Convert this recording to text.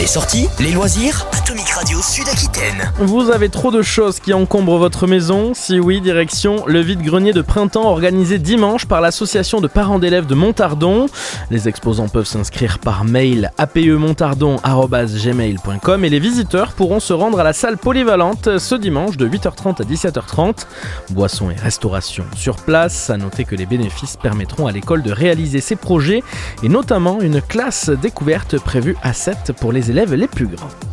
Les sorties, les loisirs, Atomic Radio Sud-Aquitaine. Vous avez trop de choses qui encombrent votre maison? Si oui, direction le vide-grenier de printemps organisé dimanche par l'association de parents d'élèves de Montardon. Les exposants peuvent s'inscrire par mail apemontardon@gmail.com et les visiteurs pourront se rendre à la salle polyvalente ce dimanche de 8h30 à 17h30. Boissons et restauration sur place. À noter que les bénéfices permettront à l'école de réaliser ses projets et notamment une classe découverte prévue à 7 pour les élèves les plus grands.